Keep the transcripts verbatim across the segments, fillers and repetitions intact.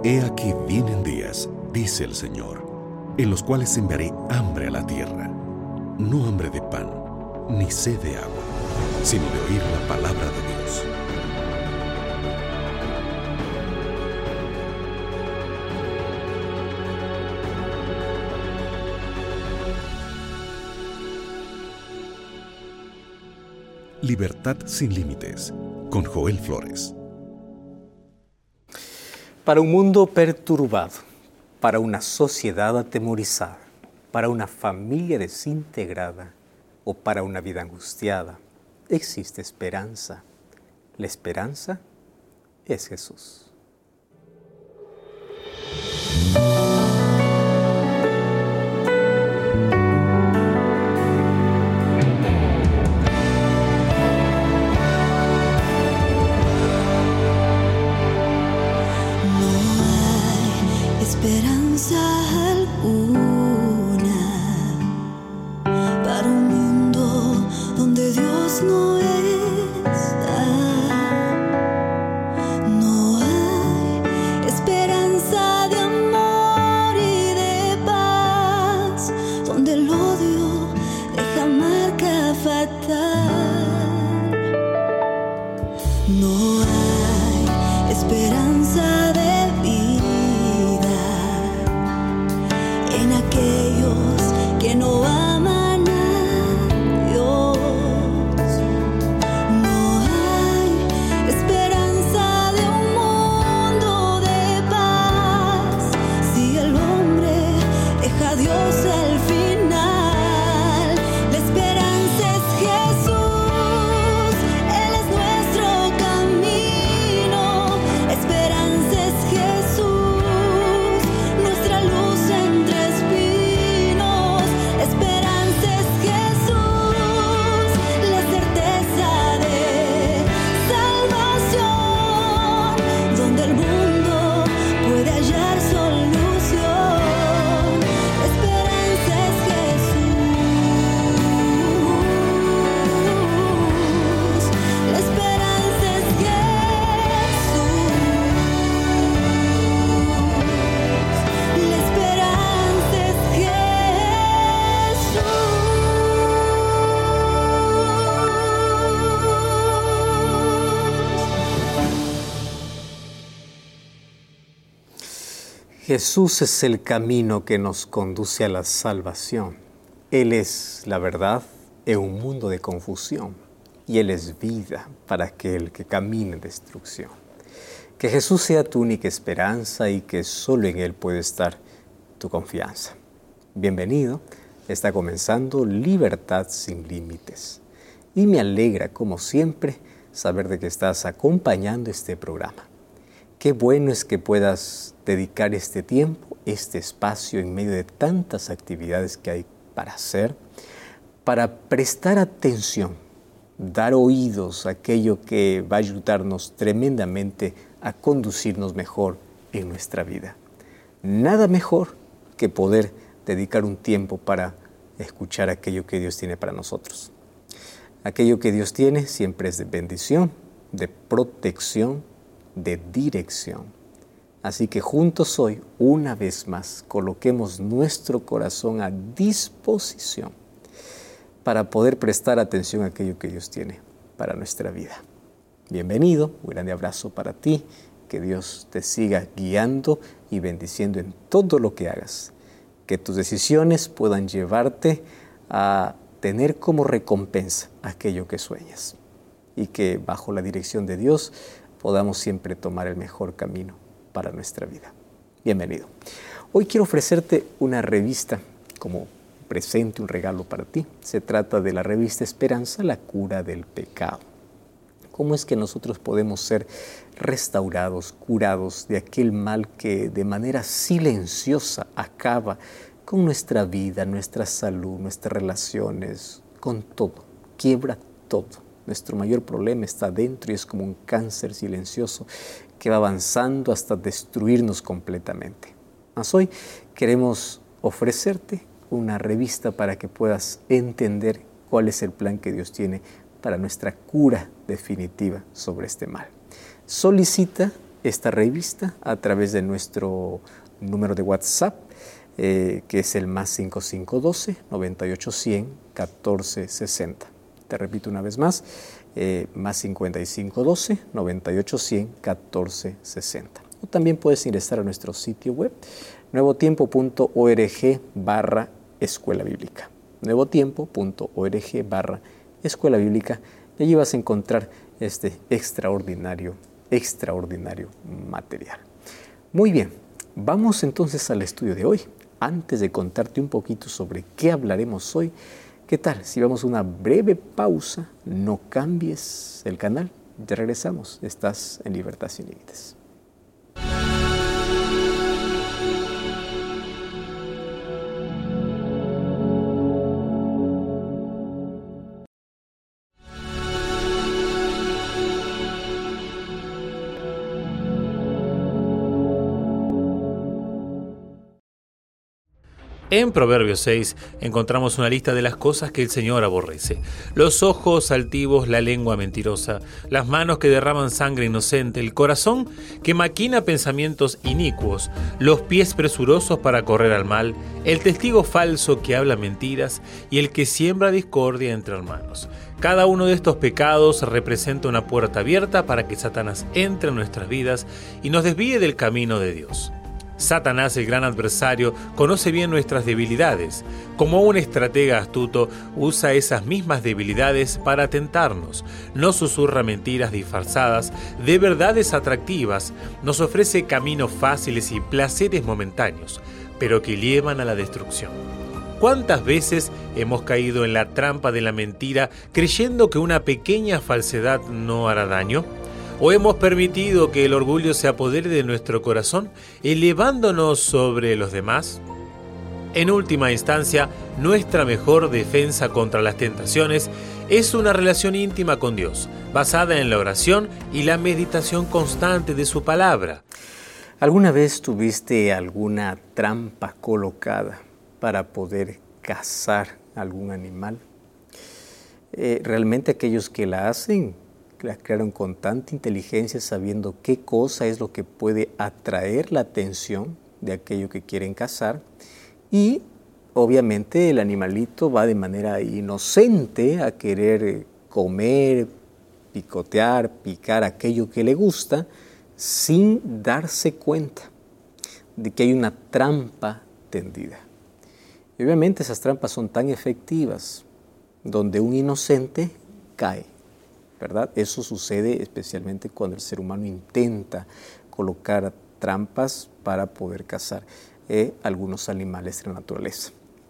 He aquí vienen días, dice el Señor, en los cuales enviaré hambre a la tierra, no hambre de pan, ni sed de agua, sino de oír la palabra de Dios. Libertad sin límites, con Joel Flores. Para un mundo perturbado, para una sociedad atemorizada, para una familia desintegrada o para una vida angustiada, existe esperanza. La esperanza es Jesús. Esperanza alguna para un mundo donde Dios no está. No hay esperanza de amor y de paz, donde el odio deja marca fatal. No hay esperanza de aquellos que no aman a Dios. No hay esperanza de un mundo de paz si el hombre deja a Dios al final. La esperanza es Jesús, Él es nuestro camino. La esperanza es Jesús, nuestra luz entre Jesús es el camino que nos conduce a la salvación. Él es la verdad en un mundo de confusión y Él es vida para aquel que camina en destrucción. Que Jesús sea tu única esperanza y que solo en Él puede estar tu confianza. Bienvenido, está comenzando Libertad sin Límites. Y me alegra, como siempre, saber de que estás acompañando este programa. Qué bueno es que puedas dedicar este tiempo, este espacio en medio de tantas actividades que hay para hacer, para prestar atención, dar oídos a aquello que va a ayudarnos tremendamente a conducirnos mejor en nuestra vida. Nada mejor que poder dedicar un tiempo para escuchar aquello que Dios tiene para nosotros. Aquello que Dios tiene siempre es de bendición, de protección, de dirección. Así que juntos hoy, una vez más, coloquemos nuestro corazón a disposición para poder prestar atención a aquello que Dios tiene para nuestra vida. Bienvenido, un grande abrazo para ti, que Dios te siga guiando y bendiciendo en todo lo que hagas. Que tus decisiones puedan llevarte a tener como recompensa aquello que sueñas y que bajo la dirección de Dios podamos siempre tomar el mejor camino para nuestra vida. Bienvenido. Hoy quiero ofrecerte una revista como presente, un regalo para ti. Se trata de la revista Esperanza, la cura del pecado. ¿Cómo es que nosotros podemos ser restaurados, curados de aquel mal que de manera silenciosa acaba con nuestra vida, nuestra salud, nuestras relaciones, con todo, quiebra todo? Nuestro mayor problema está dentro y es como un cáncer silencioso que va avanzando hasta destruirnos completamente. Mas hoy queremos ofrecerte una revista para que puedas entender cuál es el plan que Dios tiene para nuestra cura definitiva sobre este mal. Solicita esta revista a través de nuestro número de WhatsApp, eh, que es el más cinco cinco uno dos, noventa y ocho, cien, catorce sesenta. Te repito una vez más, eh, más cincuenta y cinco doce, noventa y ocho, cien, catorce sesenta. O también puedes ingresar a nuestro sitio web, nuevotiempo punto org barra escuela bíblica. nuevotiempo punto org barra escuela bíblica, y allí vas a encontrar este extraordinario, extraordinario material. Muy bien, vamos entonces al estudio de hoy. Antes de contarte un poquito sobre qué hablaremos hoy, ¿qué tal si vamos a una breve pausa? No cambies el canal, ya regresamos. Estás en Libertad Sin Límites. En Proverbios seis encontramos una lista de las cosas que el Señor aborrece: los ojos altivos, la lengua mentirosa, las manos que derraman sangre inocente, el corazón que maquina pensamientos inicuos, los pies presurosos para correr al mal, el testigo falso que habla mentiras y el que siembra discordia entre hermanos. Cada uno de estos pecados representa una puerta abierta para que Satanás entre en nuestras vidas y nos desvíe del camino de Dios. Satanás, el gran adversario, conoce bien nuestras debilidades. Como un estratega astuto, usa esas mismas debilidades para tentarnos. Nos susurra mentiras disfrazadas de verdades atractivas, nos ofrece caminos fáciles y placeres momentáneos, pero que llevan a la destrucción. ¿Cuántas veces hemos caído en la trampa de la mentira creyendo que una pequeña falsedad no hará daño? ¿O hemos permitido que el orgullo se apodere de nuestro corazón, elevándonos sobre los demás? En última instancia, nuestra mejor defensa contra las tentaciones es una relación íntima con Dios, basada en la oración y la meditación constante de su palabra. ¿Alguna vez tuviste alguna trampa colocada para poder cazar algún animal? Eh, realmente aquellos que la hacen la crearon con tanta inteligencia, sabiendo qué cosa es lo que puede atraer la atención de aquello que quieren cazar, y obviamente el animalito va de manera inocente a querer comer, picotear, picar aquello que le gusta, sin darse cuenta de que hay una trampa tendida. Y obviamente esas trampas son tan efectivas, donde un inocente cae, ¿verdad? Eso sucede especialmente cuando el ser humano intenta colocar trampas para poder cazar eh, algunos animales de la naturaleza.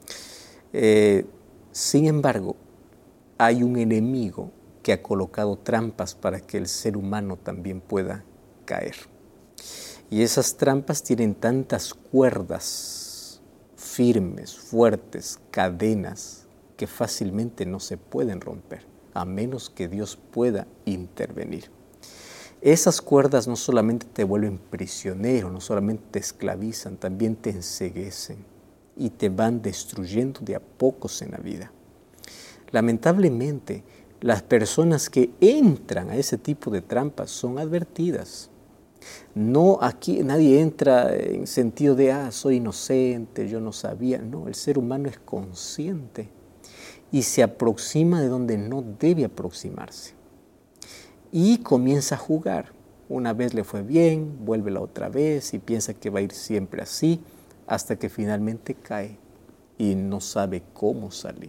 Eh, sin embargo, hay un enemigo que ha colocado trampas para que el ser humano también pueda caer. Y esas trampas tienen tantas cuerdas firmes, fuertes, cadenas, que fácilmente no se pueden romper, a menos que Dios pueda intervenir. Esas cuerdas no solamente te vuelven prisionero, no solamente te esclavizan, también te enceguecen y te van destruyendo de a pocos en la vida. Lamentablemente, las personas que entran a ese tipo de trampas son advertidas. No, aquí nadie entra en sentido de, ah, soy inocente, yo no sabía. No, el ser humano es consciente y se aproxima de donde no debe aproximarse. Y comienza a jugar. Una vez le fue bien, vuelve la otra vez y piensa que va a ir siempre así, hasta que finalmente cae y no sabe cómo salir.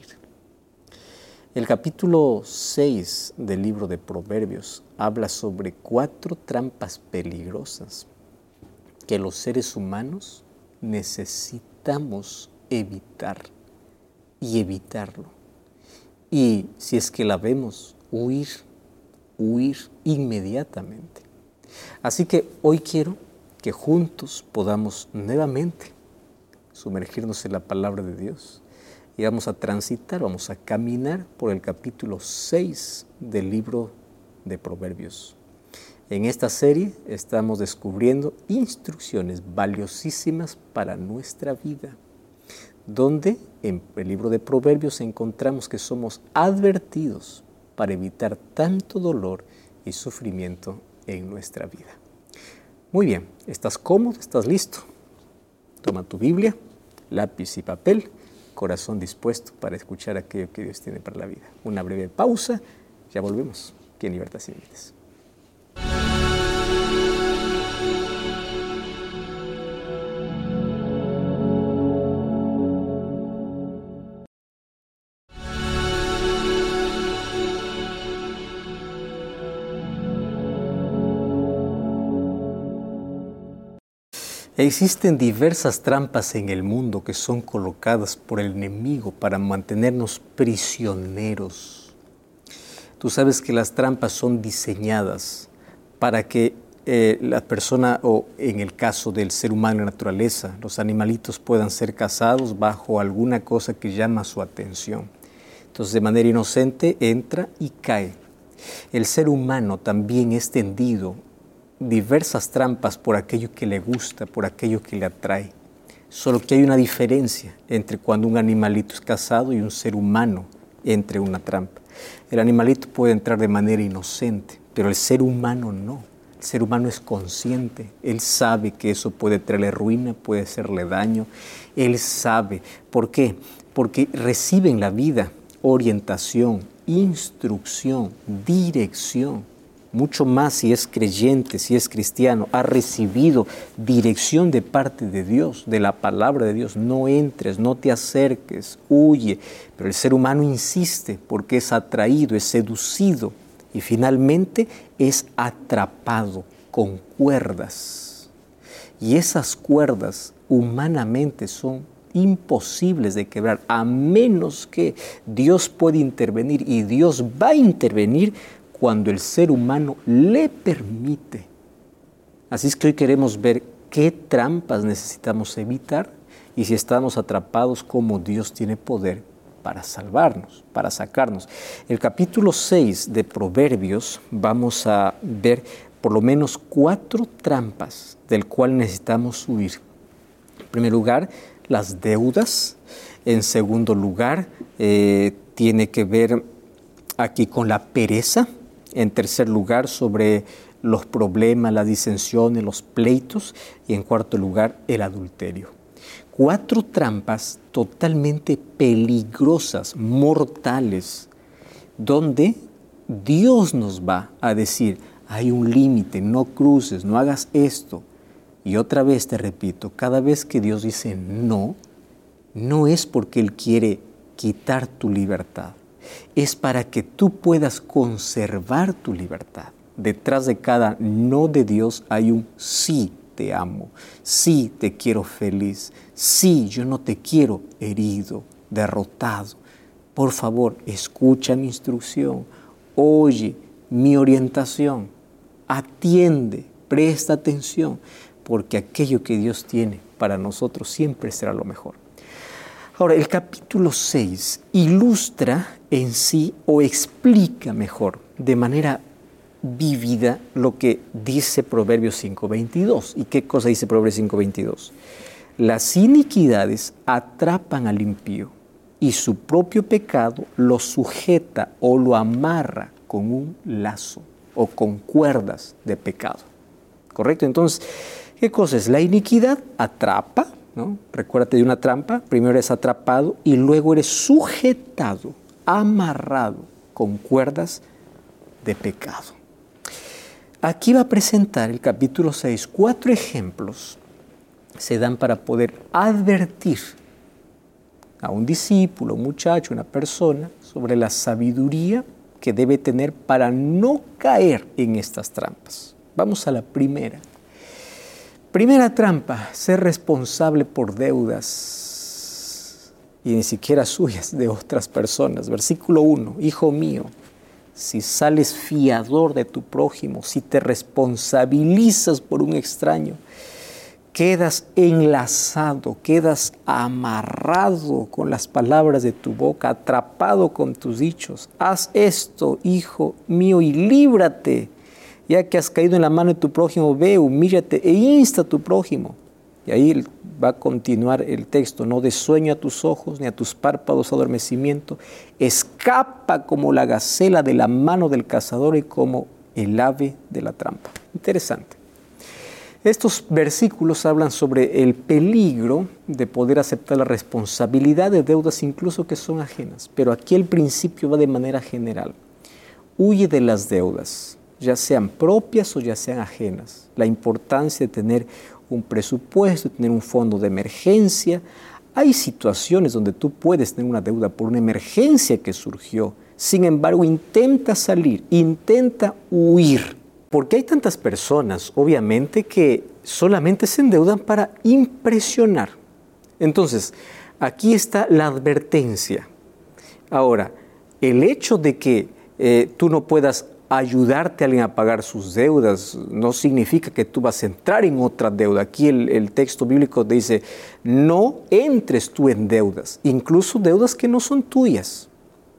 El capítulo seis del libro de Proverbios habla sobre cuatro trampas peligrosas que los seres humanos necesitamos evitar y evitarlo. Y si es que la vemos, huir, huir inmediatamente. Así que hoy quiero que juntos podamos nuevamente sumergirnos en la palabra de Dios y vamos a transitar, vamos a caminar por el capítulo seis del libro de Proverbios. En esta serie estamos descubriendo instrucciones valiosísimas para nuestra vida, donde en el libro de Proverbios encontramos que somos advertidos para evitar tanto dolor y sufrimiento en nuestra vida. Muy bien, ¿estás cómodo? ¿Estás listo? Toma tu Biblia, lápiz y papel, corazón dispuesto para escuchar aquello que Dios tiene para la vida. Una breve pausa, ya volvemos aquí en Libertad Sin Límites. Existen diversas trampas en el mundo que son colocadas por el enemigo para mantenernos prisioneros. Tú sabes que las trampas son diseñadas para que eh, la persona, o en el caso del ser humano, la naturaleza, los animalitos puedan ser cazados bajo alguna cosa que llama su atención. Entonces, de manera inocente, entra y cae. El ser humano también es tendido diversas trampas por aquello que le gusta, por aquello que le atrae. Solo que hay una diferencia entre cuando un animalito es cazado y un ser humano entre una trampa. El animalito puede entrar de manera inocente, pero el ser humano no. El ser humano es consciente, él sabe que eso puede traerle ruina, puede hacerle daño. Él sabe. ¿Por qué? Porque recibe en la vida orientación, instrucción, dirección. Mucho más si es creyente, si es cristiano, ha recibido dirección de parte de Dios, de la palabra de Dios. No entres, no te acerques, huye. Pero el ser humano insiste porque es atraído, es seducido y finalmente es atrapado con cuerdas. Y esas cuerdas humanamente son imposibles de quebrar, a menos que Dios pueda intervenir, y Dios va a intervenir cuando el ser humano le permite. Así es que hoy queremos ver qué trampas necesitamos evitar y si estamos atrapados, cómo Dios tiene poder para salvarnos, para sacarnos. El capítulo seis de Proverbios vamos a ver por lo menos cuatro trampas del cual necesitamos huir. En primer lugar, las deudas. En segundo lugar, eh, tiene que ver aquí con la pereza. En tercer lugar, sobre los problemas, las disensiones, los pleitos. Y en cuarto lugar, el adulterio. Cuatro trampas totalmente peligrosas, mortales, donde Dios nos va a decir, hay un límite, no cruces, no hagas esto. Y otra vez te repito, cada vez que Dios dice no, no es porque Él quiere quitar tu libertad. Es para que tú puedas conservar tu libertad. Detrás de cada no de Dios hay un sí, te amo, sí, te quiero feliz, sí, yo no te quiero herido, derrotado. Por favor, escucha mi instrucción, oye mi orientación, atiende, presta atención, porque aquello que Dios tiene para nosotros siempre será lo mejor. Ahora, el capítulo seis ilustra en sí o explica mejor, de manera vívida, lo que dice Proverbios cinco veintidós. ¿Y qué cosa dice Proverbios cinco veintidós? Las iniquidades atrapan al impío y su propio pecado lo sujeta o lo amarra con un lazo o con cuerdas de pecado. ¿Correcto? Entonces, ¿qué cosa es? La iniquidad atrapa, ¿no? Recuérdate de una trampa, primero eres atrapado y luego eres sujetado, amarrado con cuerdas de pecado. Aquí va a presentar el capítulo seis, cuatro ejemplos se dan para poder advertir a un discípulo, un muchacho, una persona sobre la sabiduría que debe tener para no caer en estas trampas. Vamos a la primera. Primera trampa, ser responsable por deudas y ni siquiera suyas, de otras personas. Versículo uno, hijo mío, si sales fiador de tu prójimo, si te responsabilizas por un extraño, quedas enlazado, quedas amarrado con las palabras de tu boca, atrapado con tus dichos. Haz esto, hijo mío, y líbrate. Ya que has caído en la mano de tu prójimo, ve, humíllate e insta a tu prójimo. Y ahí va a continuar el texto, no des sueño a tus ojos, ni a tus párpados adormecimiento. Escapa como la gacela de la mano del cazador y como el ave de la trampa. Interesante. Estos versículos hablan sobre el peligro de poder aceptar la responsabilidad de deudas incluso que son ajenas. Pero aquí el principio va de manera general. Huye de las deudas, ya sean propias o ya sean ajenas. La importancia de tener un presupuesto, de tener un fondo de emergencia. Hay situaciones donde tú puedes tener una deuda por una emergencia que surgió. Sin embargo, intenta salir, intenta huir. Porque hay tantas personas, obviamente, que solamente se endeudan para impresionar. Entonces, aquí está la advertencia. Ahora, el hecho de que eh, tú no puedas ayudarte a alguien a pagar sus deudas no significa que tú vas a entrar en otra deuda. Aquí el, el texto bíblico dice, no entres tú en deudas, incluso deudas que no son tuyas.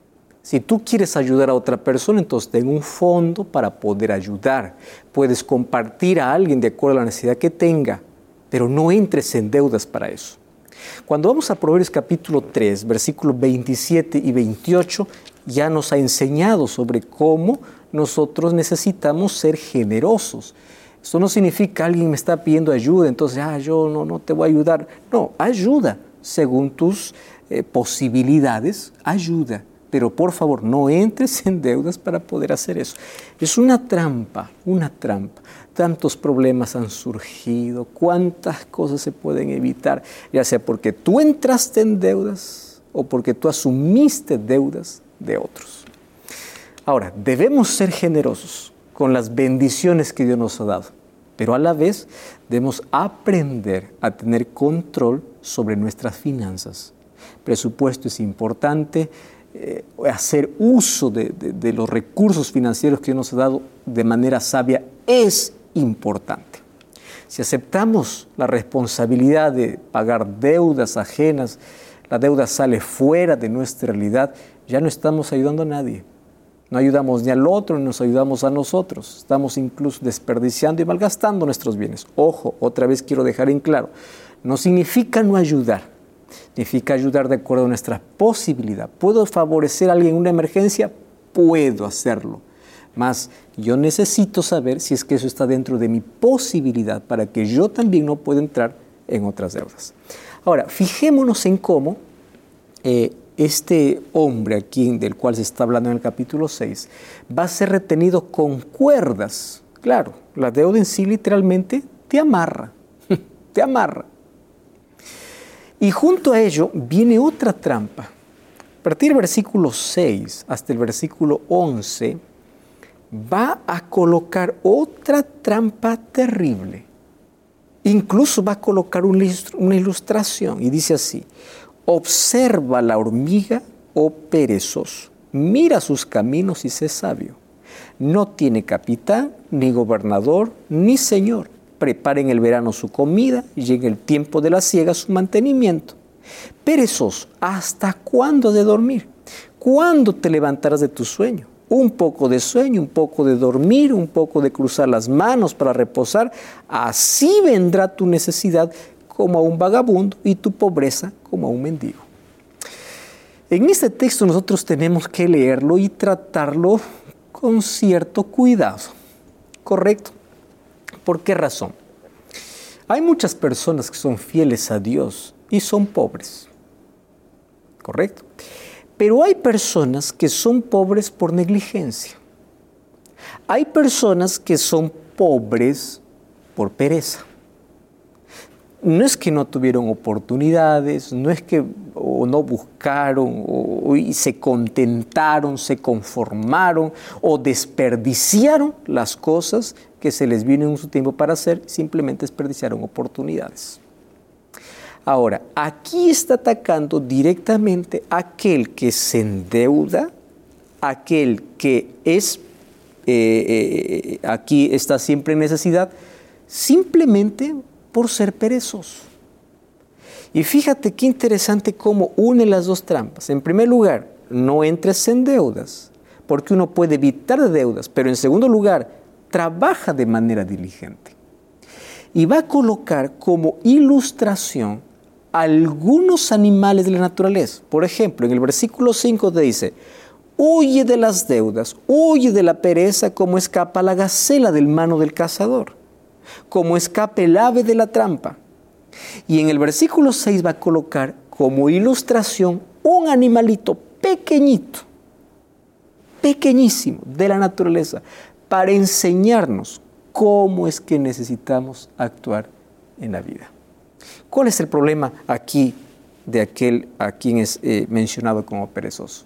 Si tú quieres ayudar a otra persona, entonces ten un fondo para poder ayudar. Puedes compartir a alguien de acuerdo a la necesidad que tenga, pero no entres en deudas para eso. Cuando vamos a Proverbios capítulo tres, versículos veintisiete y veintiocho, ya nos ha enseñado sobre cómo nosotros necesitamos ser generosos. Esto no significa que alguien me está pidiendo ayuda, entonces, ah, yo no, no te voy a ayudar. No, ayuda según tus eh, posibilidades, ayuda. Pero por favor, no entres en deudas para poder hacer eso. Es una trampa, una trampa. Tantos problemas han surgido, cuántas cosas se pueden evitar, ya sea porque tú entraste en deudas o porque tú asumiste deudas de otros. Ahora, debemos ser generosos con las bendiciones que Dios nos ha dado, pero a la vez debemos aprender a tener control sobre nuestras finanzas. Presupuesto es importante. Eh, hacer uso de, de, de los recursos financieros que Dios nos ha dado de manera sabia es importante. Si aceptamos la responsabilidad de pagar deudas ajenas, la deuda sale fuera de nuestra realidad, ya no estamos ayudando a nadie. No ayudamos ni al otro, ni nos ayudamos a nosotros. Estamos incluso desperdiciando y malgastando nuestros bienes. Ojo, otra vez quiero dejar en claro, no significa no ayudar. Significa ayudar de acuerdo a nuestra posibilidad. ¿Puedo favorecer a alguien en una emergencia? Puedo hacerlo. Mas yo necesito saber si es que eso está dentro de mi posibilidad para que yo también no pueda entrar en otras deudas. Ahora, fijémonos en cómo eh, este hombre aquí del cual se está hablando en el capítulo seis va a ser retenido con cuerdas. Claro, la deuda en sí literalmente te amarra, te amarra. Y junto a ello viene otra trampa. A partir del versículo seis hasta el versículo once va a colocar otra trampa terrible. Incluso va a colocar una ilustración y dice así: observa la hormiga, oh perezoso, mira sus caminos y sé sabio. No tiene capitán, ni gobernador, ni señor. Prepara en el verano su comida y en el tiempo de la siega su mantenimiento. Perezoso, ¿hasta cuándo de dormir? ¿Cuándo te levantarás de tu sueño? Un poco de sueño, un poco de dormir, un poco de cruzar las manos para reposar. Así vendrá tu necesidad como a un vagabundo y tu pobreza como a un mendigo. En este texto nosotros tenemos que leerlo y tratarlo con cierto cuidado, ¿correcto? ¿Por qué razón? Hay muchas personas que son fieles a Dios y son pobres, ¿correcto? Pero hay personas que son pobres por negligencia. Hay personas que son pobres por pereza. No es que no tuvieron oportunidades, no es que o no buscaron, o, o se contentaron, se conformaron o desperdiciaron las cosas que se les vino en su tiempo para hacer, simplemente desperdiciaron oportunidades. Ahora, aquí está atacando directamente a aquel que se endeuda, aquel que es, eh, eh, aquí está siempre en necesidad, simplemente por ser perezoso. Y fíjate qué interesante cómo une las dos trampas. En primer lugar, no entres en deudas, porque uno puede evitar deudas, pero en segundo lugar, trabaja de manera diligente. Y va a colocar como ilustración algunos animales de la naturaleza. Por ejemplo, en el versículo cinco te dice: huye de las deudas, huye de la pereza como escapa la gacela del mano del cazador. como escape el ave de la trampa. Y en el versículo seis va a colocar como ilustración un animalito pequeñito, pequeñísimo de la naturaleza, para enseñarnos cómo es que necesitamos actuar en la vida. ¿Cuál es el problema aquí de aquel a quien es eh, mencionado como perezoso?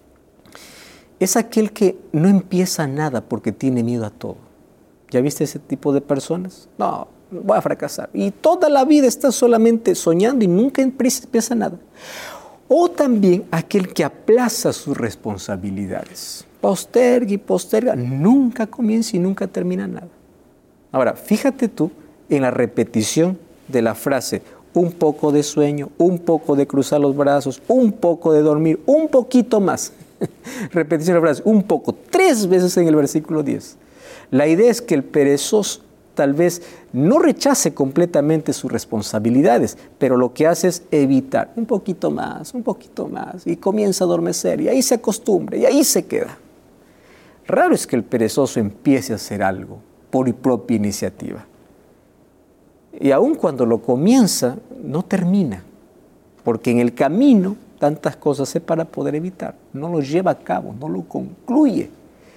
Es aquel que no empieza nada porque tiene miedo a todo. ¿Ya viste ese tipo de personas? No, voy a fracasar. Y toda la vida está solamente soñando y nunca empieza nada. O también aquel que aplaza sus responsabilidades. Posterga y posterga, nunca comienza y nunca termina nada. Ahora, fíjate tú en la repetición de la frase, un poco de sueño, un poco de cruzar los brazos, un poco de dormir, un poquito más. Repetición de la frase, un poco, tres veces en el versículo diez. La idea es que el perezoso tal vez no rechace completamente sus responsabilidades, pero lo que hace es evitar un poquito más, un poquito más, y comienza a adormecer, y ahí se acostumbra, y ahí se queda. Raro es que el perezoso empiece a hacer algo por propia iniciativa. Y aun cuando lo comienza, no termina, porque en el camino tantas cosas hace para poder evitar, no lo lleva a cabo, no lo concluye.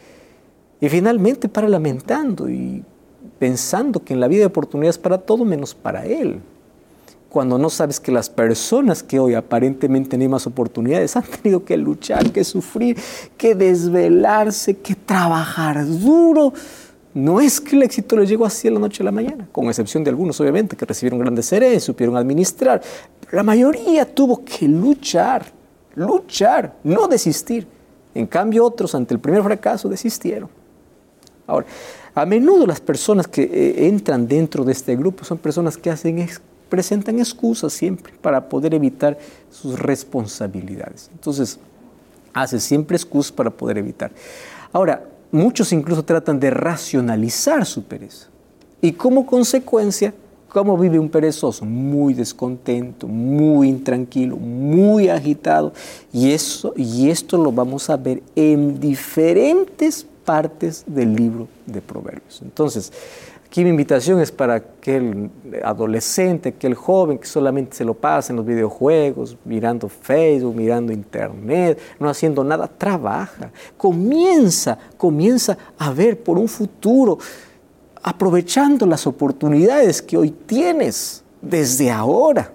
Y finalmente para lamentando y pensando que en la vida hay oportunidades para todo menos para él. Cuando no sabes que las personas que hoy aparentemente tienen más oportunidades han tenido que luchar, que sufrir, que desvelarse, que trabajar duro. No es que el éxito les llegó así de la noche a la mañana, con excepción de algunos obviamente que recibieron grandes herencias, supieron administrar. Pero la mayoría tuvo que luchar, luchar, no desistir. En cambio otros ante el primer fracaso desistieron. Ahora, a menudo las personas que eh, entran dentro de este grupo son personas que hacen ex, presentan excusas siempre para poder evitar sus responsabilidades. Entonces, hace siempre excusas para poder evitar. Ahora, muchos incluso tratan de racionalizar su pereza. Y como consecuencia, ¿cómo vive un perezoso? Muy descontento, muy intranquilo, muy agitado. Y, eso, y esto lo vamos a ver en diferentes partes del libro de Proverbios. Entonces, aquí mi invitación es para aquel adolescente, aquel joven que solamente se lo pasa en los videojuegos, mirando Facebook, mirando Internet, no haciendo nada. Trabaja, comienza, comienza a ver por un futuro, aprovechando las oportunidades que hoy tienes desde ahora.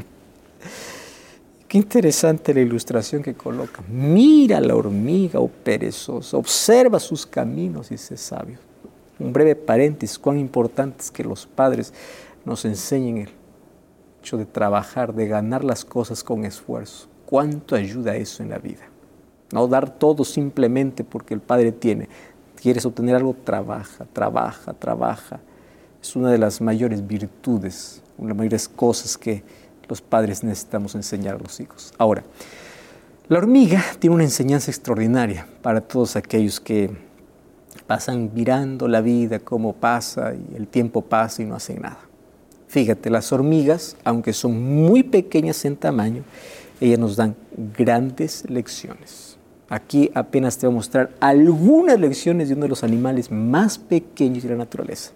Qué interesante la ilustración que coloca. Mira la hormiga, oh perezoso, observa sus caminos y sé sabio. Un breve paréntesis, cuán importante es que los padres nos enseñen el hecho de trabajar, de ganar las cosas con esfuerzo. Cuánto ayuda eso en la vida. No dar todo simplemente porque el padre tiene. Quieres obtener algo, trabaja, trabaja, trabaja. Es una de las mayores virtudes, una de las mayores cosas que los padres necesitamos enseñar a los hijos. Ahora, la hormiga tiene una enseñanza extraordinaria para todos aquellos que pasan mirando la vida, cómo pasa, y el tiempo pasa y no hacen nada. Fíjate, las hormigas, aunque son muy pequeñas en tamaño, ellas nos dan grandes lecciones. Aquí apenas te voy a mostrar algunas lecciones de uno de los animales más pequeños de la naturaleza.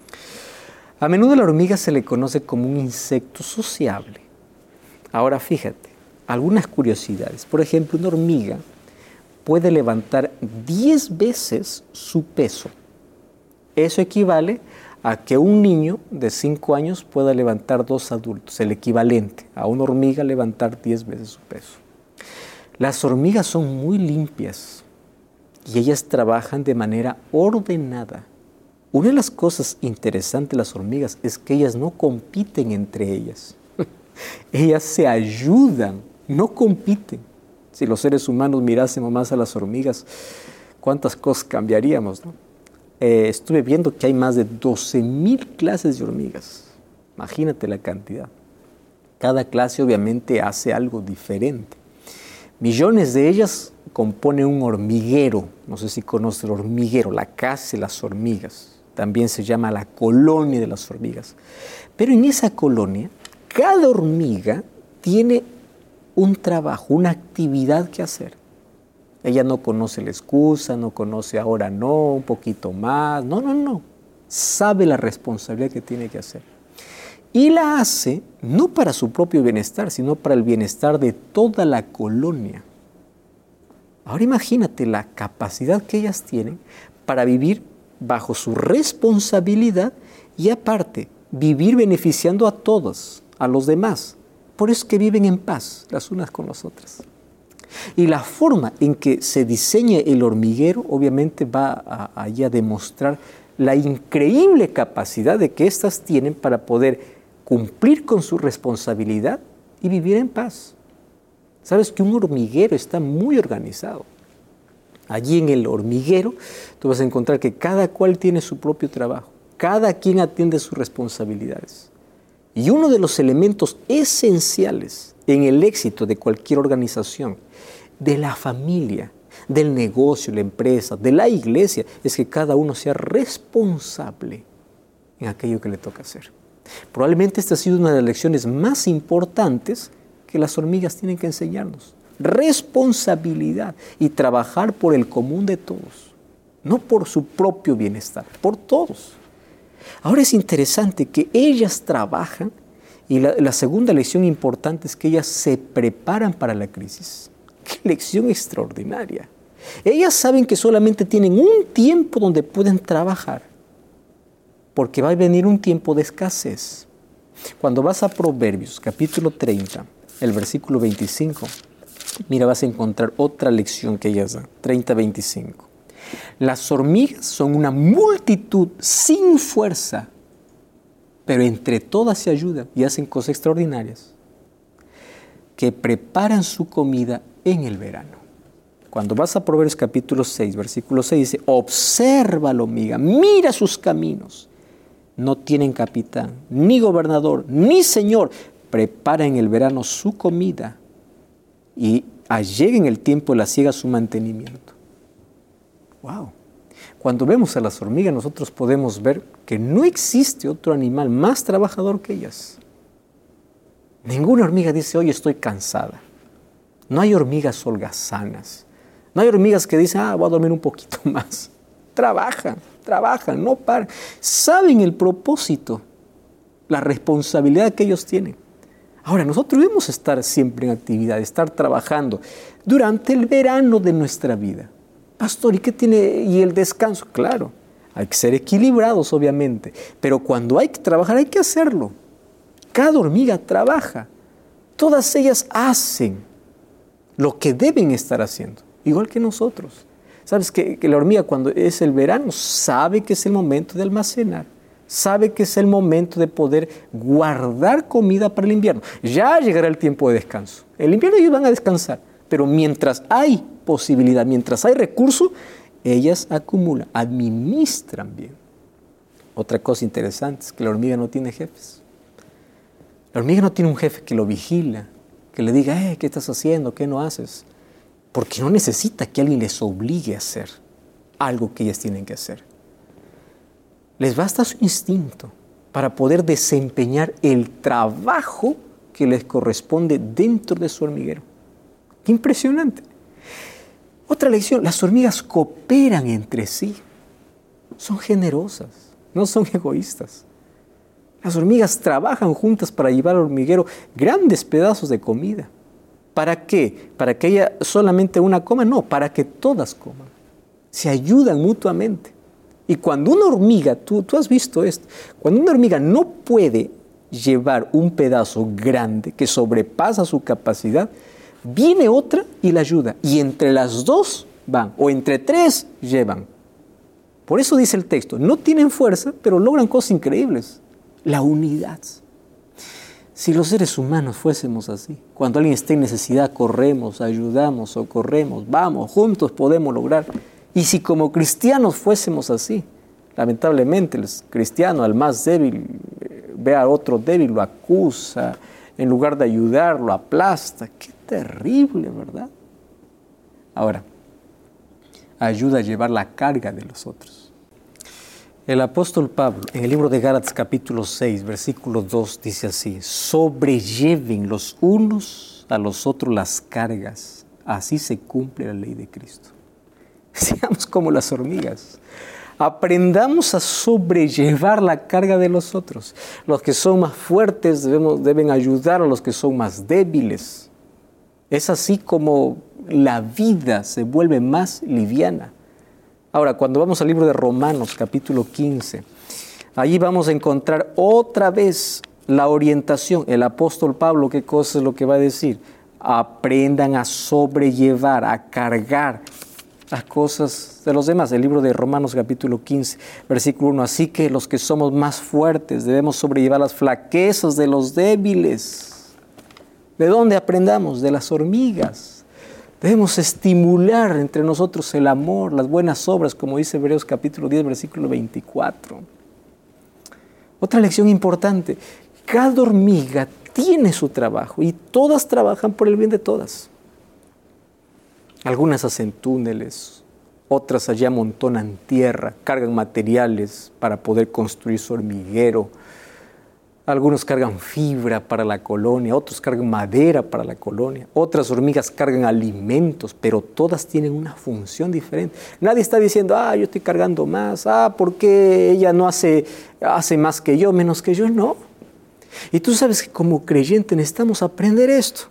A menudo a la hormiga se le conoce como un insecto sociable. Ahora fíjate, algunas curiosidades. Por ejemplo, una hormiga puede levantar diez veces su peso. Eso equivale a que un niño de cinco años pueda levantar dos adultos, el equivalente a una hormiga levantar diez veces su peso. Las hormigas son muy limpias y ellas trabajan de manera ordenada. Una de las cosas interesantes de las hormigas es que ellas no compiten entre ellas. Ellas se ayudan, no compiten. Si los seres humanos mirásemos más a las hormigas, ¿cuántas cosas cambiaríamos, no? Eh, estuve viendo que hay más de doce mil clases de hormigas. Imagínate la cantidad. Cada clase obviamente hace algo diferente. Millones de ellas componen un hormiguero. No sé si conoces el hormiguero, la casa de las hormigas. También se llama la colonia de las hormigas. Pero en esa colonia, cada hormiga tiene un trabajo, una actividad que hacer. Ella no conoce la excusa, no conoce ahora no, un poquito más. No, no, no. sabe la responsabilidad que tiene que hacer. Y la hace no para su propio bienestar, sino para el bienestar de toda la colonia. Ahora imagínate la capacidad que ellas tienen para vivir bajo su responsabilidad y aparte vivir beneficiando a todos, a los demás. Por eso es que viven en paz las unas con las otras. Y la forma en que se diseña el hormiguero obviamente va a, a, a demostrar la increíble capacidad de que éstas tienen para poder cumplir con su responsabilidad y vivir en paz. Sabes que un hormiguero está muy organizado. Allí en el hormiguero tú vas a encontrar que cada cual tiene su propio trabajo, cada quien atiende sus responsabilidades. Y uno de los elementos esenciales en el éxito de cualquier organización, de la familia, del negocio, la empresa, de la iglesia, es que cada uno sea responsable en aquello que le toca hacer. Probablemente esta ha sido una de las lecciones más importantes que las hormigas tienen que enseñarnos. Responsabilidad y trabajar por el común de todos, no por su propio bienestar, por todos. Ahora es interesante que ellas trabajan y la, la segunda lección importante es que ellas se preparan para la crisis. ¡Qué lección extraordinaria! Ellas saben que solamente tienen un tiempo donde pueden trabajar, porque va a venir un tiempo de escasez. Cuando vas a Proverbios, capítulo treinta, el versículo veinticinco, mira, vas a encontrar otra lección que ellas dan, treinta, veinticinco. Las hormigas son una multitud sin fuerza, pero entre todas se ayudan y hacen cosas extraordinarias, que preparan su comida en el verano. Cuando vas a Proverbios capítulo seis, versículo seis, dice, observa la hormiga, mira sus caminos. No tienen capitán, ni gobernador, ni señor. Prepara en el verano su comida y allega en el tiempo de la siega su mantenimiento. ¡Wow! Cuando vemos a las hormigas, nosotros podemos ver que no existe otro animal más trabajador que ellas. Ninguna hormiga dice, hoy estoy cansada. No hay hormigas holgazanas. No hay hormigas que dicen, ah, voy a dormir un poquito más. Trabajan, trabajan, no paran. Saben el propósito, la responsabilidad que ellos tienen. Ahora, nosotros debemos estar siempre en actividad, estar trabajando durante el verano de nuestra vida. Pastor, ¿y qué tiene? ¿Y el descanso? Claro, hay que ser equilibrados, obviamente. Pero cuando hay que trabajar, hay que hacerlo. Cada hormiga trabaja. Todas ellas hacen lo que deben estar haciendo, igual que nosotros. Sabes que, que la hormiga cuando es el verano sabe que es el momento de almacenar, sabe que es el momento de poder guardar comida para el invierno. Ya llegará el tiempo de descanso. El invierno ellos van a descansar, pero mientras hay posibilidad, mientras hay recurso, ellas acumulan, administran bien. Otra cosa interesante es que la hormiga no tiene jefes. La hormiga no tiene un jefe que lo vigila, que le diga, eh, ¿qué estás haciendo? ¿Qué no haces? Porque no necesita que alguien les obligue a hacer algo que ellas tienen que hacer. Les basta su instinto para poder desempeñar el trabajo que les corresponde dentro de su hormiguero. ¡Qué impresionante! Otra lección, las hormigas cooperan entre sí. Son generosas, no son egoístas. Las hormigas trabajan juntas para llevar al hormiguero grandes pedazos de comida. ¿Para qué? ¿Para que ella solamente una coma? No, para que todas coman. Se ayudan mutuamente. Y cuando una hormiga, tú, tú has visto esto, cuando una hormiga no puede llevar un pedazo grande que sobrepasa su capacidad, viene otra y la ayuda. Y entre las dos van, o entre tres llevan. Por eso dice el texto, no tienen fuerza, pero logran cosas increíbles. La unidad. Si los seres humanos fuésemos así, cuando alguien esté en necesidad, corremos, ayudamos, socorremos, vamos, juntos podemos lograr. Y si como cristianos fuésemos así, lamentablemente el cristiano al más débil ve a otro débil, lo acusa, en lugar de ayudar, lo aplasta. ¡Qué terrible!, ¿verdad? Ahora, ayuda a llevar la carga de los otros. El apóstol Pablo, en el libro de Gálatas capítulo seis, versículo dos, dice así, sobrelleven los unos a los otros las cargas, así se cumple la ley de Cristo. Seamos como las hormigas. Aprendamos a sobrellevar la carga de los otros. Los que son más fuertes debemos, deben ayudar a los que son más débiles. Es así como la vida se vuelve más liviana. Ahora, cuando vamos al libro de Romanos, capítulo quince, allí vamos a encontrar otra vez la orientación. El apóstol Pablo, ¿qué cosa es lo que va a decir? Aprendan a sobrellevar, a cargar las cosas de los demás. El libro de Romanos, capítulo quince, versículo uno. Así que los que somos más fuertes debemos sobrellevar las flaquezas de los débiles. ¿De dónde aprendamos? De las hormigas. Debemos estimular entre nosotros el amor, las buenas obras, como dice Hebreos capítulo diez, versículo veinticuatro. Otra lección importante, cada hormiga tiene su trabajo y todas trabajan por el bien de todas. Algunas hacen túneles, otras allá amontonan tierra, cargan materiales para poder construir su hormiguero. Algunos cargan fibra para la colonia, otros cargan madera para la colonia, otras hormigas cargan alimentos, pero todas tienen una función diferente. Nadie está diciendo, ah, yo estoy cargando más, ah, ¿por qué ella no hace, hace más que yo, menos que yo? No. Y tú sabes que como creyente necesitamos aprender esto.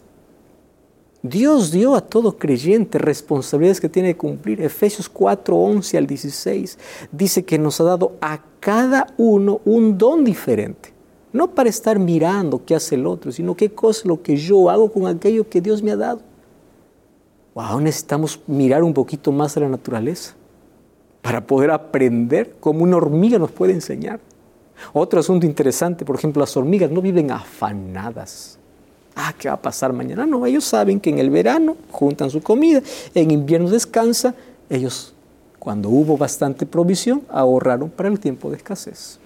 Dios dio a todo creyente responsabilidades que tiene que cumplir. Efesios cuatro, once al dieciséis dice que nos ha dado a cada uno un don diferente. No para estar mirando qué hace el otro, sino qué cosa es lo que yo hago con aquello que Dios me ha dado. Wow, necesitamos mirar un poquito más a la naturaleza para poder aprender cómo una hormiga nos puede enseñar. Otro asunto interesante, por ejemplo, las hormigas no viven afanadas. Ah, ¿qué va a pasar mañana? No, ellos saben que en el verano juntan su comida, en invierno descansa. Ellos, cuando hubo bastante provisión, ahorraron para el tiempo de escasez.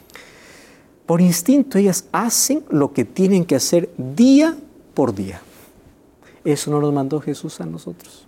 Por instinto, ellas hacen lo que tienen que hacer día por día. Eso no nos mandó Jesús a nosotros.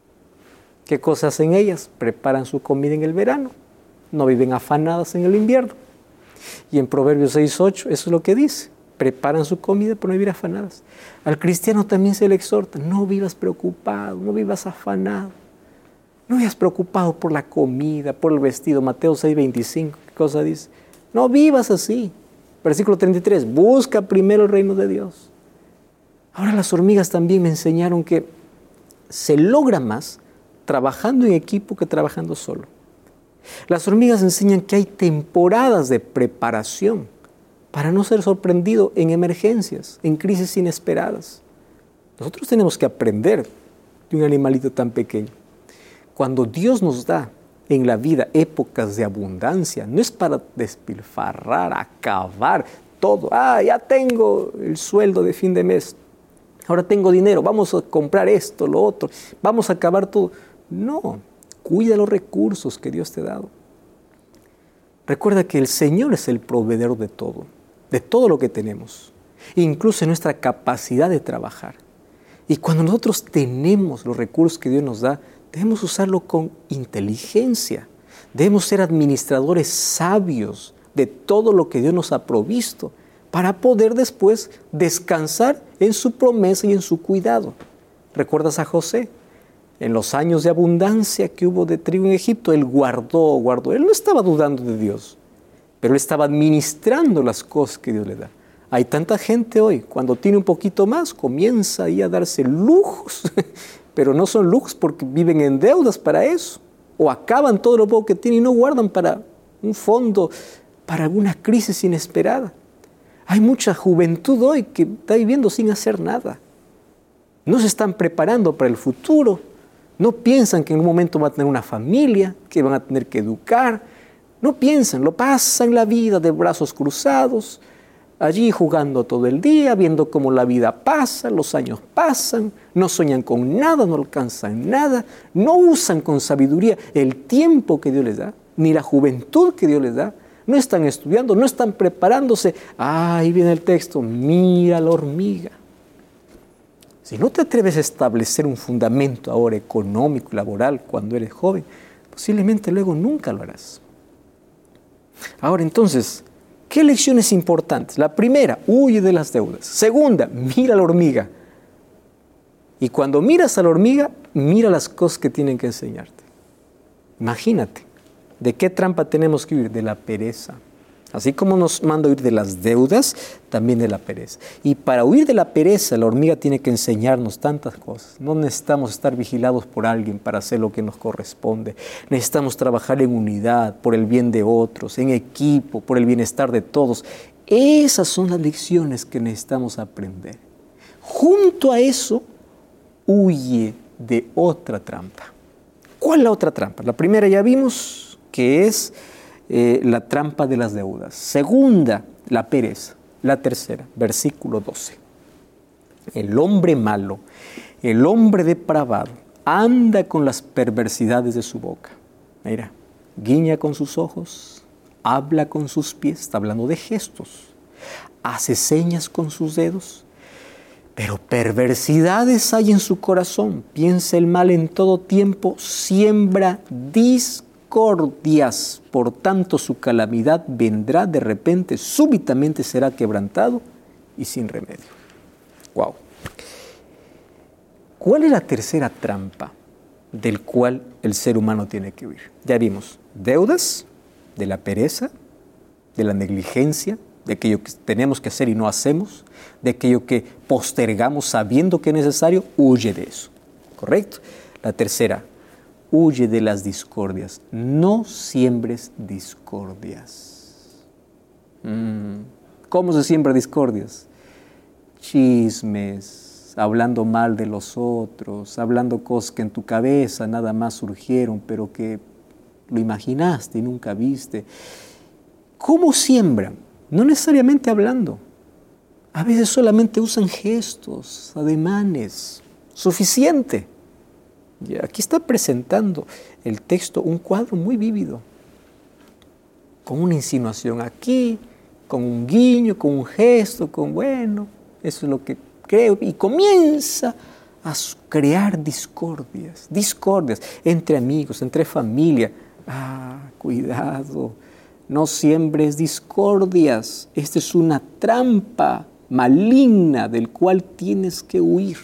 ¿Qué cosas hacen ellas? Preparan su comida en el verano, no viven afanadas en el invierno. Y en Proverbios seis, ocho, eso es lo que dice. Preparan su comida por no vivir afanadas. Al cristiano también se le exhorta, no vivas preocupado, no vivas afanado. No vivas preocupado por la comida, por el vestido. Mateo seis, veinticinco, ¿qué cosa dice? No vivas así. Versículo treinta y tres, busca primero el reino de Dios. Ahora las hormigas también me enseñaron que se logra más trabajando en equipo que trabajando solo. Las hormigas enseñan que hay temporadas de preparación para no ser sorprendido en emergencias, en crisis inesperadas. Nosotros tenemos que aprender de un animalito tan pequeño. Cuando Dios nos da en la vida épocas de abundancia, no es para despilfarrar, acabar todo. Ah, ya tengo el sueldo de fin de mes, ahora tengo dinero, vamos a comprar esto, lo otro, vamos a acabar todo. No, cuida los recursos que Dios te ha dado. Recuerda que el Señor es el proveedor de todo, de todo lo que tenemos, incluso en nuestra capacidad de trabajar. Y cuando nosotros tenemos los recursos que Dios nos da, debemos usarlo con inteligencia. Debemos ser administradores sabios de todo lo que Dios nos ha provisto para poder después descansar en su promesa y en su cuidado. ¿Recuerdas a José? En los años de abundancia que hubo de trigo en Egipto, él guardó, guardó. Él no estaba dudando de Dios, pero él estaba administrando las cosas que Dios le da. Hay tanta gente hoy, cuando tiene un poquito más, comienza ahí a darse lujos, pero no son lujos porque viven en deudas para eso, o acaban todo lo poco que tienen y no guardan para un fondo, para alguna crisis inesperada. Hay mucha juventud hoy que está viviendo sin hacer nada. No se están preparando para el futuro, no piensan que en un momento van a tener una familia, que van a tener que educar, no piensan, lo pasan la vida de brazos cruzados, allí jugando todo el día, viendo cómo la vida pasa, los años pasan, no sueñan con nada, no alcanzan nada, no usan con sabiduría el tiempo que Dios les da, ni la juventud que Dios les da, no están estudiando, no están preparándose. Ah, ahí viene el texto, mira la hormiga. Si no te atreves a establecer un fundamento ahora económico y laboral cuando eres joven, posiblemente luego nunca lo harás. Ahora entonces, ¿qué lecciones importantes? La primera, huye de las deudas. Segunda, mira a la hormiga. Y cuando miras a la hormiga, mira las cosas que tienen que enseñarte. Imagínate, ¿De qué trampa tenemos que huir? De la pereza. Así como nos manda huir de las deudas, también de la pereza. Y para huir de la pereza, la hormiga tiene que enseñarnos tantas cosas. No necesitamos estar vigilados por alguien para hacer lo que nos corresponde. Necesitamos trabajar en unidad, por el bien de otros, en equipo, por el bienestar de todos. Esas son las lecciones que necesitamos aprender. Junto a eso, huye de otra trampa. ¿Cuál es la otra trampa? La primera ya vimos que es eh, la trampa de las deudas. Segunda, la pereza. La tercera, versículo doce. El hombre malo, el hombre depravado, anda con las perversidades de su boca. Mira, guiña con sus ojos, habla con sus pies, está hablando de gestos, hace señas con sus dedos, pero perversidades hay en su corazón, piensa el mal en todo tiempo, siembra discordias, por tanto su calamidad vendrá de repente, súbitamente será quebrantado y sin remedio. Wow. ¿Cuál es la tercera trampa del cual el ser humano tiene que huir? Ya vimos, deudas, de la pereza, de la negligencia, de aquello que tenemos que hacer y no hacemos, de aquello que postergamos sabiendo que es necesario, huye de eso. ¿Correcto? La tercera, huye de las discordias. No siembres discordias. Mm. ¿Cómo se siembra discordias? Chismes, hablando mal de los otros, hablando cosas que en tu cabeza nada más surgieron, pero que lo imaginaste y nunca viste. ¿Cómo siembran? No necesariamente hablando. A veces solamente usan gestos, ademanes. Suficiente. Y aquí está presentando el texto un cuadro muy vívido. Con una insinuación aquí, con un guiño, con un gesto, con bueno, eso es lo que creo. Y comienza a crear discordias, discordias entre amigos, entre familia. Ah, cuidado. No siembres discordias. Esta es una trampa maligna del cual tienes que huir.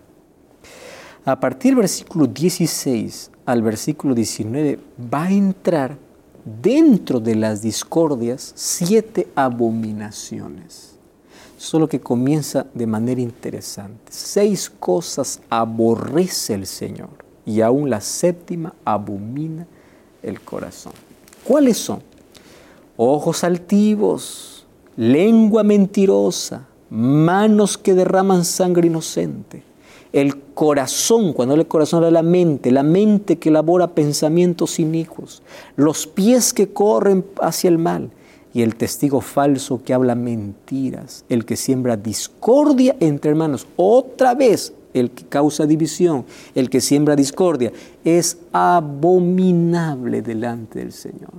A partir del versículo dieciséis al versículo diecinueve va a entrar dentro de las discordias siete abominaciones. Solo que comienza de manera interesante. Seis cosas aborrece el Señor y aún la séptima abomina el corazón. ¿Cuáles son? Ojos altivos, lengua mentirosa, manos que derraman sangre inocente, el corazón, cuando habla el corazón habla de la mente, la mente que elabora pensamientos inicuos, los pies que corren hacia el mal y el testigo falso que habla mentiras, el que siembra discordia entre hermanos. Otra vez, el que causa división, el que siembra discordia, es abominable delante del Señor.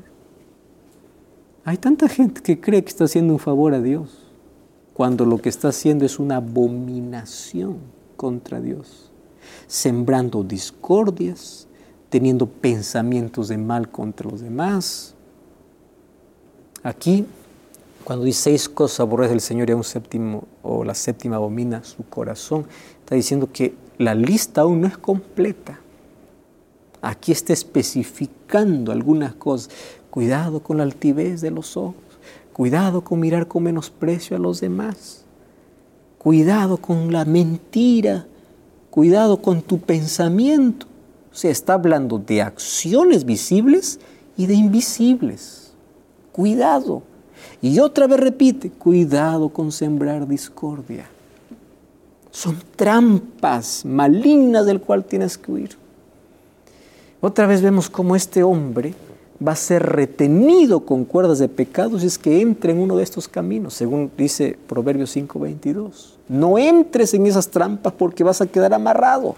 Hay tanta gente que cree que está haciendo un favor a Dios, cuando lo que está haciendo es una abominación contra Dios, sembrando discordias, teniendo pensamientos de mal contra los demás. Aquí, cuando dice seis cosas aborrece el Señor y a un séptimo, o la séptima abomina su corazón, está diciendo que la lista aún no es completa. Aquí está especificando algunas cosas. Cuidado con la altivez de los ojos. Cuidado con mirar con menosprecio a los demás. Cuidado con la mentira. Cuidado con tu pensamiento. O sea, está hablando de acciones visibles y de invisibles. Cuidado. Y otra vez repite, cuidado con sembrar discordia. Son trampas malignas del cual tienes que huir. Otra vez vemos cómo este hombre va a ser retenido con cuerdas de pecado si es que entra en uno de estos caminos, según dice Proverbios cinco veintidós. No entres en esas trampas porque vas a quedar amarrado.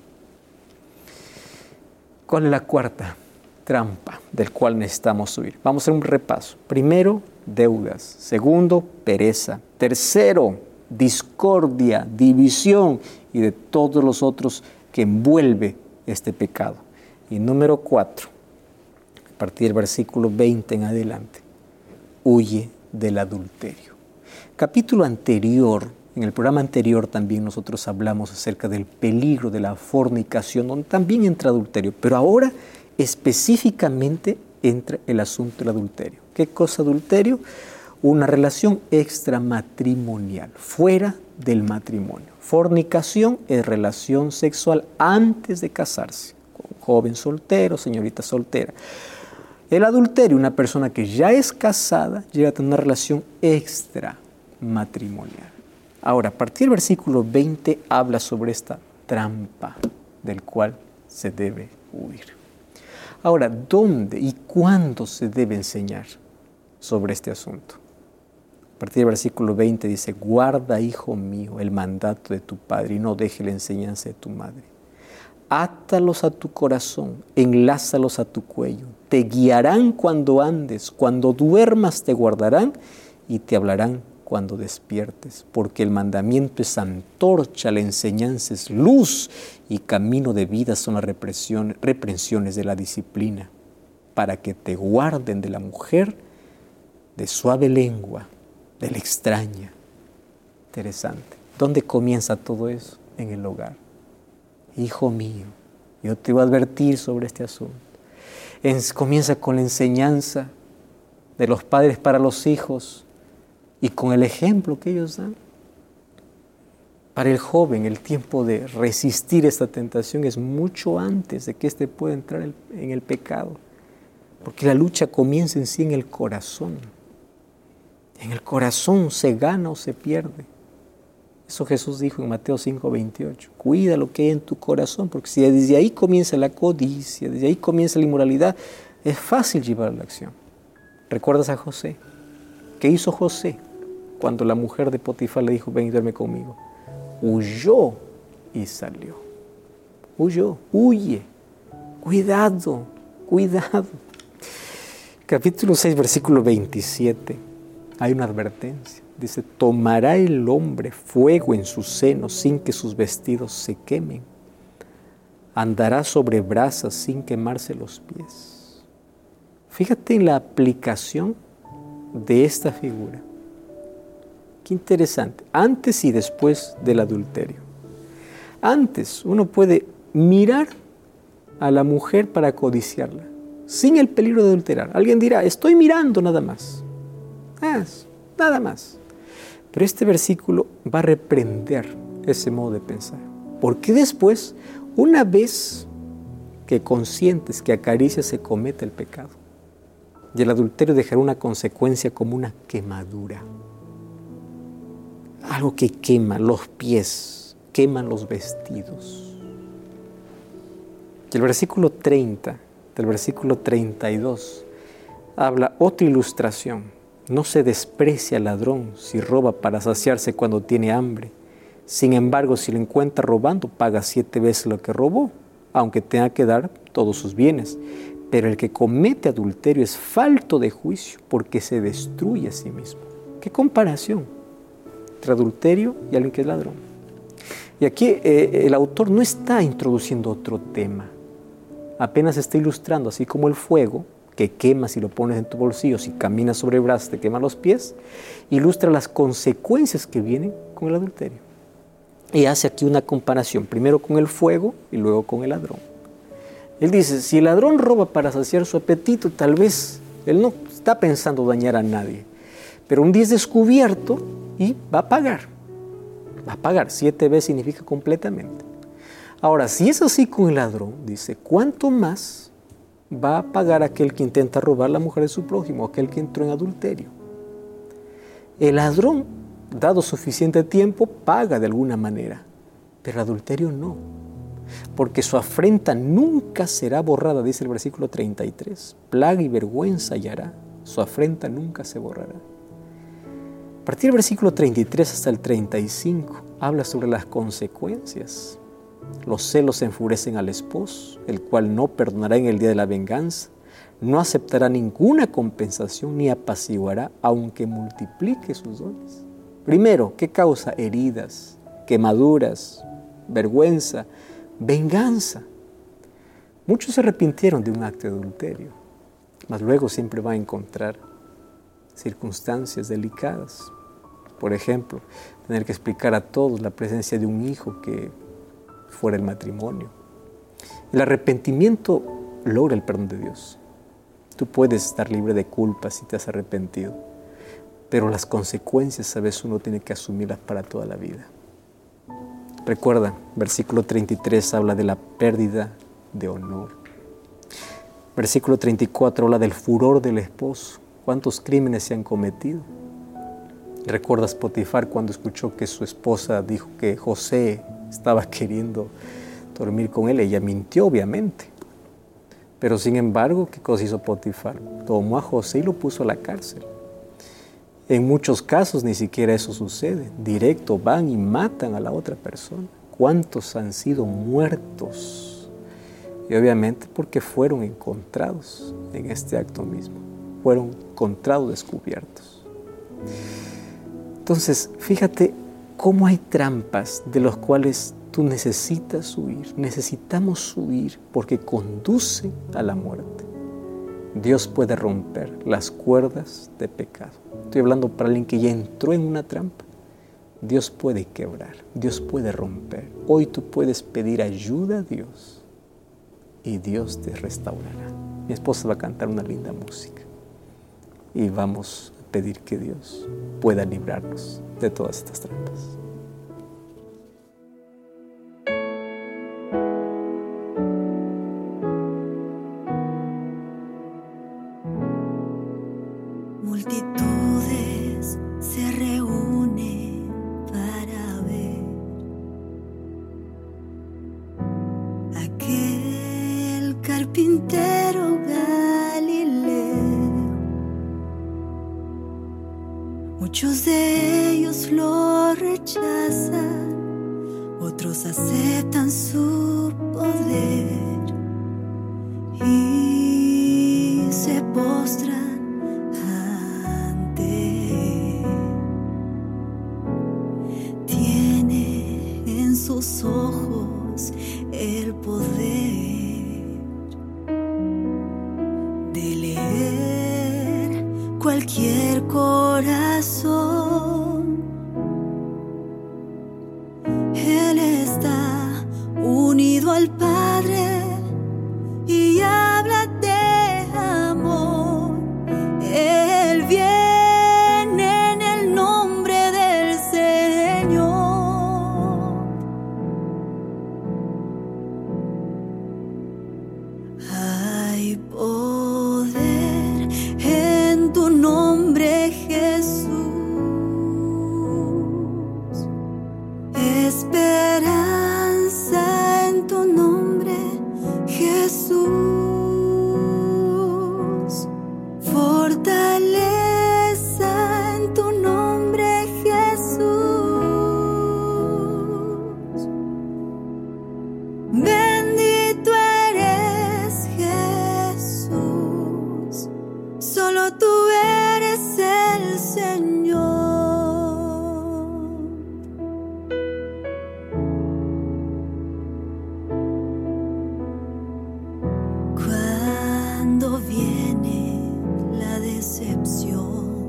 ¿Cuál es la cuarta trampa del cual necesitamos huir? Vamos a hacer un repaso. Primero, deudas. Segundo, pereza. Tercero, discordia, división y de todos los otros que envuelve este pecado. Y número cuatro, a partir del versículo veinte en adelante, huye del adulterio. Capítulo anterior, en el programa anterior también nosotros hablamos acerca del peligro de la fornicación, donde también entra adulterio, pero ahora específicamente entra el asunto del adulterio. ¿Qué cosa adulterio? Una relación extramatrimonial, fuera del matrimonio. Fornicación es relación sexual antes de casarse, con joven soltero, señorita soltera. El adulterio, una persona que ya es casada, llega a tener una relación extramatrimonial. Ahora, a partir del versículo veinte habla sobre esta trampa del cual se debe huir. Ahora, ¿dónde y cuándo se debe enseñar sobre este asunto? A partir del versículo veinte dice, guarda, hijo mío, el mandato de tu padre y no deje la enseñanza de tu madre. Átalos a tu corazón, enlázalos a tu cuello. Te guiarán cuando andes, cuando duermas te guardarán y te hablarán cuando despiertes. Porque el mandamiento es antorcha, la enseñanza es luz y camino de vida son las reprensiones de la disciplina. Para que te guarden de la mujer de suave lengua, de la extraña. Interesante. ¿Dónde comienza todo eso? En el hogar. Hijo mío, yo te voy a advertir sobre este asunto. En, comienza con la enseñanza de los padres para los hijos y con el ejemplo que ellos dan. Para el joven, el tiempo de resistir esta tentación es mucho antes de que éste pueda entrar en el pecado. Porque la lucha comienza en sí en el corazón. En el corazón se gana o se pierde. Eso Jesús dijo en Mateo cinco veintiocho. Cuida lo que hay en tu corazón, porque si desde ahí comienza la codicia, desde ahí comienza la inmoralidad, es fácil llevar a la acción. ¿Recuerdas a José? ¿Qué hizo José cuando la mujer de Potifar le dijo, ven y duerme conmigo? Huyó y salió. Huyó, huye. Cuidado, cuidado. Capítulo seis, versículo veintisiete. Hay una advertencia. Dice, tomará el hombre fuego en su seno sin que sus vestidos se quemen. Andará sobre brasas sin quemarse los pies. Fíjate en la aplicación de esta figura. Qué interesante. Antes y después del adulterio. Antes uno puede mirar a la mujer para codiciarla, sin el peligro de adulterar. Alguien dirá, estoy mirando nada más. Ah, nada más. Pero este versículo va a reprender ese modo de pensar. Porque después, una vez que consientes, que acaricias, se comete el pecado. Y el adulterio dejará una consecuencia como una quemadura. Algo que quema los pies, queman los vestidos. Y el versículo treinta, del versículo treinta y dos, habla otra ilustración. No se desprecia al ladrón si roba para saciarse cuando tiene hambre. Sin embargo, si lo encuentra robando, paga siete veces lo que robó, aunque tenga que dar todos sus bienes. Pero el que comete adulterio es falto de juicio, porque se destruye a sí mismo. ¿Qué comparación entre adulterio y alguien que es ladrón? Y aquí eh, el autor no está introduciendo otro tema. Apenas está ilustrando, así como el fuego, que quemas si lo pones en tu bolsillo, si caminas sobre brazos te queman los pies, ilustra las consecuencias que vienen con el adulterio. Y hace aquí una comparación, primero con el fuego y luego con el ladrón. Él dice, si el ladrón roba para saciar su apetito, tal vez él no está pensando dañar a nadie, pero un día es descubierto y va a pagar. Va a pagar, siete veces significa completamente. Ahora, si es así con el ladrón, dice, ¿cuánto más va a pagar aquel que intenta robar la mujer de su prójimo, aquel que entró en adulterio? El ladrón, dado suficiente tiempo, paga de alguna manera, pero el adulterio no, porque su afrenta nunca será borrada, dice el versículo treinta y tres. Plaga y vergüenza hallará, su afrenta nunca se borrará. A partir del versículo treinta y tres hasta el treinta y cinco, habla sobre las consecuencias. Los celos enfurecen al esposo, el cual no perdonará en el día de la venganza, no aceptará ninguna compensación ni apaciguará, aunque multiplique sus dones. Primero, ¿qué causa? Heridas, quemaduras, vergüenza, venganza. Muchos se arrepintieron de un acto de adulterio, mas luego siempre va a encontrar circunstancias delicadas. Por ejemplo, tener que explicar a todos la presencia de un hijo que fuera el matrimonio. El arrepentimiento logra el perdón de Dios. tú puedes estar libre de culpa si te has arrepentido, pero las consecuencias a veces uno tiene que asumirlas para toda la vida. Recuerda, versículo treinta y tres habla de la pérdida de honor. Versículo treinta y cuatro habla del furor del esposo. ¿Cuántos crímenes se han cometido? ¿Recuerdas Potifar cuando escuchó que su esposa dijo que José estaba queriendo dormir con él? Ella mintió, obviamente. Pero sin embargo, ¿qué cosa hizo Potifar? Tomó a José y lo puso a la cárcel. En muchos casos ni siquiera eso sucede. Directo van y matan a la otra persona. ¿Cuántos han sido muertos? Y obviamente porque fueron encontrados en este acto mismo. Fueron encontrados descubiertos. Entonces, fíjate cómo hay trampas de las cuales tú necesitas huir. Necesitamos huir porque conducen a la muerte. Dios puede romper las cuerdas de pecado. Estoy hablando para alguien que ya entró en una trampa. Dios puede quebrar, Dios puede romper. Hoy tú puedes pedir ayuda a Dios y Dios te restaurará. Mi esposa va a cantar una linda música y vamos a pedir que Dios pueda librarnos de todas estas trampas. Multitudes se reúnen para ver aquel carpintero Galileo. Muchos de ellos lo rechazan, otros aceptan su poder y se postran sus ojos el poder de leer cualquier corazón. Él está unido al Padre y habla de amor. Él viene en el nombre del Señor. Hay poder en tu nombre, Jesús. Esperanza en tu nombre, Jesús. Fortaleza en tu nombre, Jesús. Bendito eres, Jesús. Solo tú eres el Señor. Cuando viene la decepción,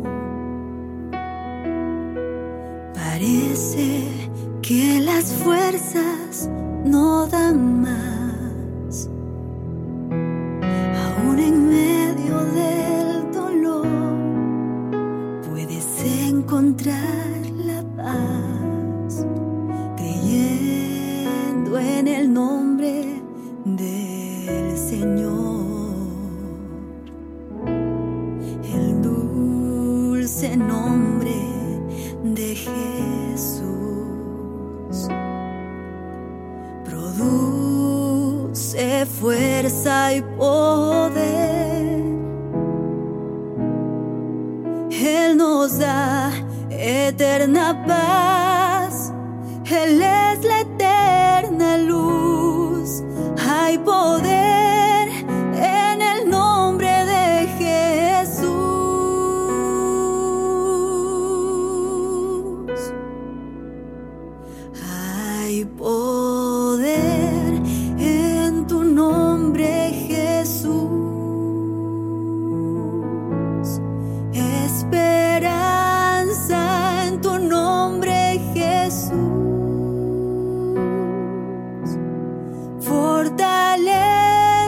parece que las fuerzas no dan más. Aún en medio del dolor puedes encontrar la paz, creyendo en el nombre del Señor. El dulce nombre de Jesús produce fuerza y poder. Él nos da eterna paz. Él es la eterna luz. Hay poder en el nombre de Jesús. Hay poder en tu nombre, Jesús. Esperanza en tu nombre, Jesús. Fortaleza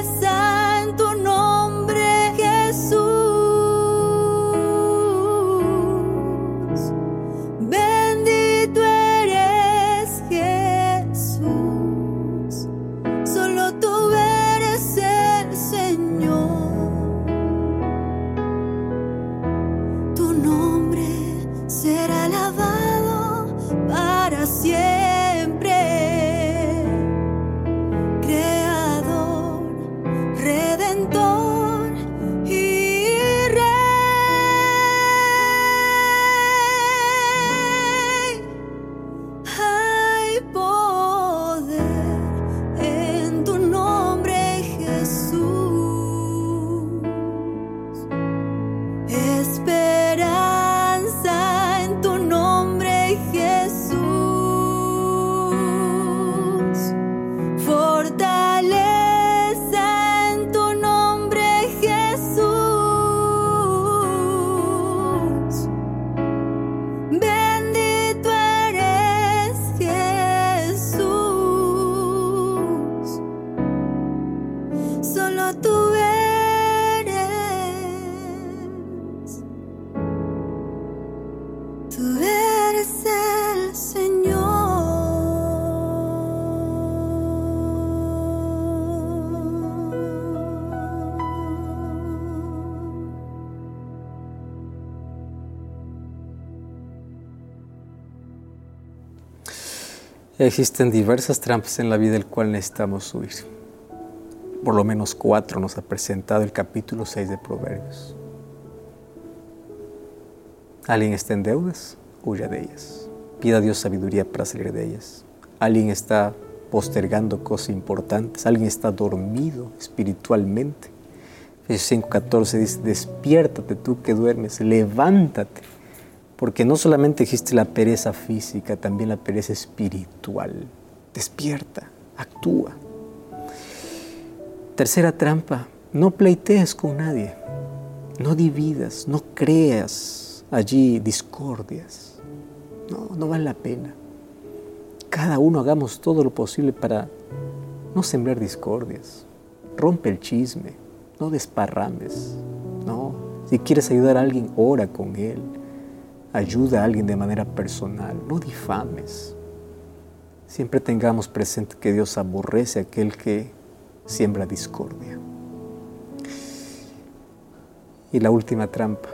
para siempre. Creador, Redentor y Rey. Hay poder en tu nombre, Jesús. Esperanza en tu nombre, Jesús. Fortaleza en tu nombre, Jesús. Bendito eres, Jesús. Solo tú eres. Tú eres el Señor. Existen diversas trampas en la vida del cual necesitamos huir. Por lo menos cuatro nos ha presentado el capítulo seis de Proverbios. ¿Alguien está en deudas? Huya de ellas. Pida a Dios sabiduría para salir de ellas. ¿Alguien está postergando cosas importantes? ¿Alguien está dormido espiritualmente? Efesios cinco catorce dice, despiértate tú que duermes, levántate. Porque no solamente existe la pereza física, también la pereza espiritual. Despierta, actúa. Tercera trampa, no pleitees con nadie. No dividas, no creas allí discordias. No, no vale la pena. Cada uno hagamos todo lo posible para no sembrar discordias. Rompe el chisme, no desparrames. No, si quieres ayudar a alguien, ora con él. Ayuda a alguien de manera personal, no difames. Siempre tengamos presente que Dios aborrece a aquel que siembra discordia. Y la última trampa,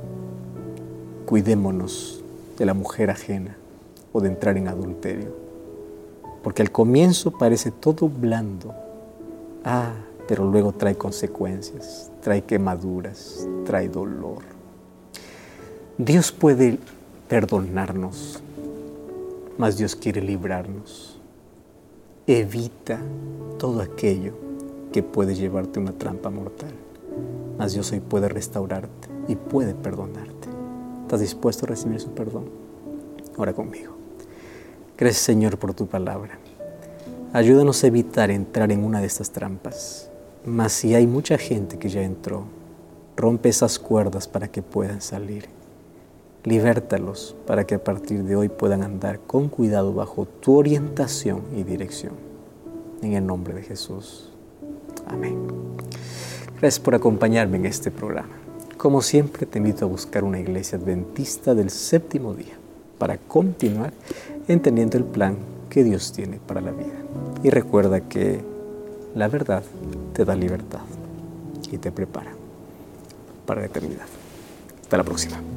cuidémonos de la mujer ajena o de entrar en adulterio. Porque al comienzo parece todo blando, ah, pero luego trae consecuencias, trae quemaduras, trae dolor. Dios puede perdonarnos, mas Dios quiere librarnos. Evita todo aquello que puede llevarte a una trampa mortal, mas Dios hoy puede restaurarte y puede perdonarte. ¿Estás dispuesto a recibir su perdón? Ora conmigo. Gracias, Señor, por tu palabra. Ayúdanos a evitar entrar en una de estas trampas. Mas si hay mucha gente que ya entró, rompe esas cuerdas para que puedan salir. Libértalos para que a partir de hoy puedan andar con cuidado bajo tu orientación y dirección. En el nombre de Jesús. Amén. Gracias por acompañarme en este programa. Como siempre, te invito a buscar una iglesia adventista del séptimo día para continuar entendiendo el plan que Dios tiene para la vida. Y recuerda que la verdad te da libertad y te prepara para la eternidad. Hasta la próxima.